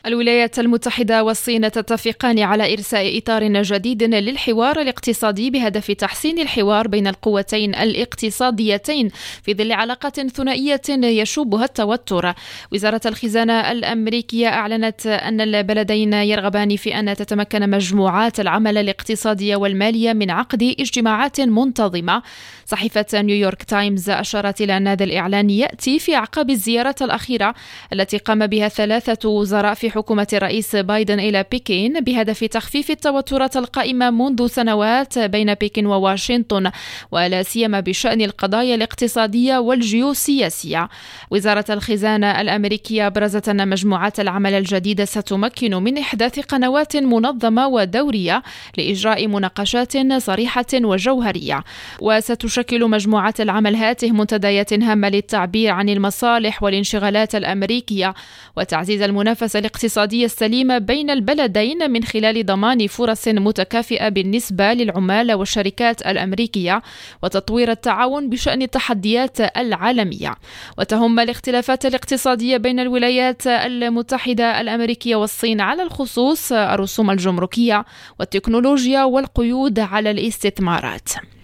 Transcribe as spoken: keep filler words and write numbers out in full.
الولايات المتحدة والصين تتفقان على إرساء إطار جديد للحوار الاقتصادي بهدف تحسين الحوار بين القوتين الاقتصاديتين في ظل علاقات ثنائية يشوبها التوتر. وزارة الخزانة الأمريكية أعلنت أن البلدين يرغبان في أن تتمكن مجموعات العمل الاقتصادية والمالية من عقد اجتماعات منتظمة. صحيفة نيويورك تايمز أشارت إلى أن هذا الإعلان يأتي في أعقاب الزيارة الأخيرة التي قام بها ثلاثة وزراء في حكومة الرئيس بايدن إلى بكين بهدف تخفيف التوترات القائمة منذ سنوات بين بكين وواشنطن، ولا سيما بشأن القضايا الاقتصادية والجيوسياسية. وزارة الخزانة الأمريكية أبرزت أن مجموعات العمل الجديدة ستمكن من إحداث قنوات منظمة ودورية لإجراء مناقشات صريحة وجوهرية، وستشكل مجموعات العمل هاته منتديات هامة للتعبير عن المصالح والانشغالات الأمريكية وتعزيز المنافسة الاقتصادية السليمة بين البلدين من خلال ضمان فرص متكافئة بالنسبة للعمال والشركات الأمريكية وتطوير التعاون بشأن التحديات العالمية. وتهم الاختلافات الاقتصادية بين الولايات المتحدة الأمريكية والصين على الخصوص الرسوم الجمركية والتكنولوجيا والقيود على الاستثمارات.